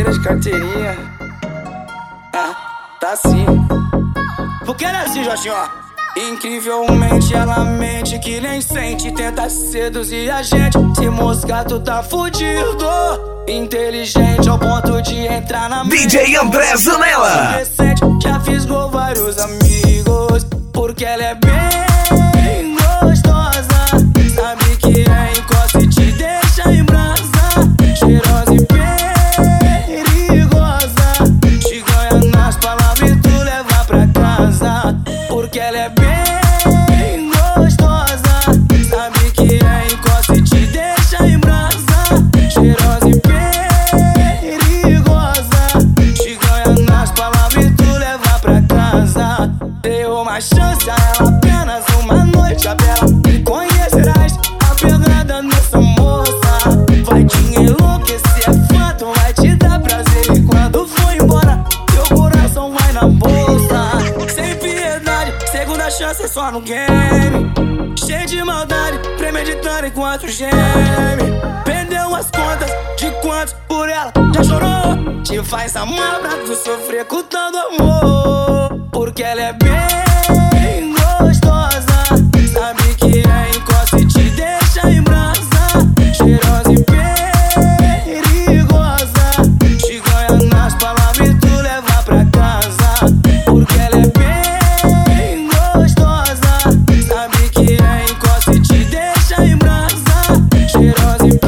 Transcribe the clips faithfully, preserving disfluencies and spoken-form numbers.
Vida de carteirinha. Ah, tá sim. Porque ela é assim, Jorginho, ó. Incrivelmente ela mente que nem sente, tenta seduzir a gente. Se moscar tu tá fudido. Inteligente ao ponto de entrar na mente. D J André Zanella. Já fisgou vários amigos, porque ela é bem gostosa. Sabe que é encosta e te deixa em brasa. Cheirosa e perigosa. Te ganha nas palavras e tu leva pra casa, porque ela é bem gostosa. Sabe que é encosta e te deixa em brasa. Cheirosa e perigosa. Te ganha nas palavras e tu leva pra casa. Deu uma chance a ela, apenas uma noite a bela, e conhecerás a pegada nessa moça. Vai te enlouquecer, é fato, vai te dar prazer. E quando for embora, teu coração vai na bolsa. Sem piedade, segunda chance é só no game. Cheio de maldade, premeditando enquanto geme. Perdeu as contas de quantos por ela já chorou. Te faz amar pra tu sofrer com tanto amor, porque ela é bem gostosa. Sabe que é encosta e te deixa em brasa. Cheirosa e perigosa. Te ganha nas palavras e tu leva pra casa, porque ela é bem gostosa. Sabe que é encosta e te deixa em brasa. Cheirosa e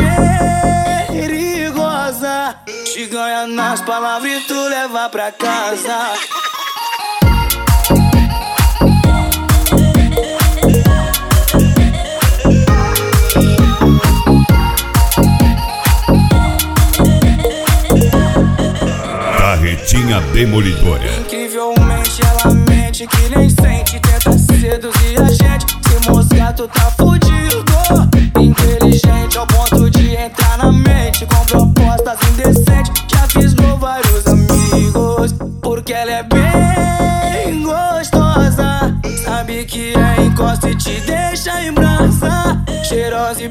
perigosa. Te ganha nas palavras e tu leva pra casa. Carretinha demolidora. Incrivelmente ela mente que nem sente, tenta seduzir a gente. Se moscar tu tá fudido. Inteligente ao ponto de entrar na mente com propostas indecentes. Já fisgou vários amigos, porque ela é bem gostosa. Sabe que é encosta e te deixa em brasa. Cheirosa e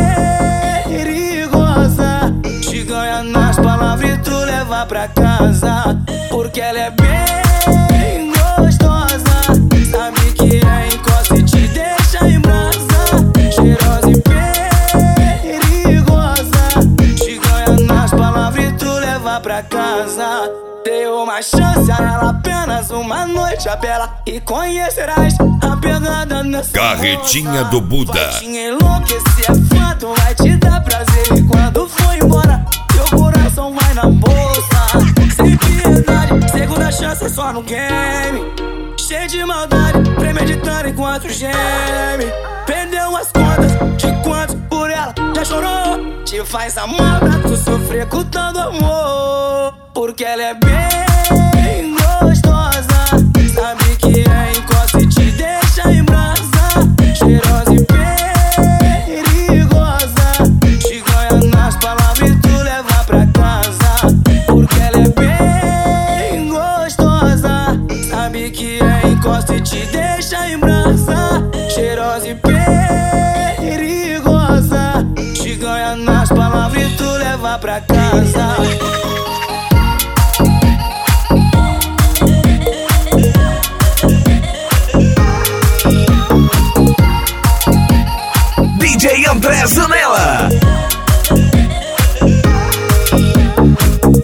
perigosa. Te ganha nas palavras e tu leva pra casa, porque ela é bem gostosa. Sabe que é encosta e te deixa em brasa. Cheirosa e perigosa. Te ganha nas palavras e tu leva pra casa. Deu uma chance a ela, apenas uma noite a bela, e conhecerás a pegada nessa Carretinha moça. do Buda. Vai te enlouquecer, é fato, vai te dar prazer. E quando for embora, teu coração vai na bolsa. Sem piedade, segunda chance é só no game. Cheio de maldade, premeditando enquanto geme. Perdeu as contas de quantos por ela já chorou. Te faz amar pra tu sofrer com tanto amor, porque ela é bem gostosa. Sabe que é encosta e te deixa em brasa. Cheirosa e perigosa. Te ganha nas palavras e tu leva pra casa, porque ela é bem gostosa. Sabe que é encosta e te deixa em brasa. Cheirosa e perigosa. Te ganha nas palavras e tu leva pra casa. D J André Zanella.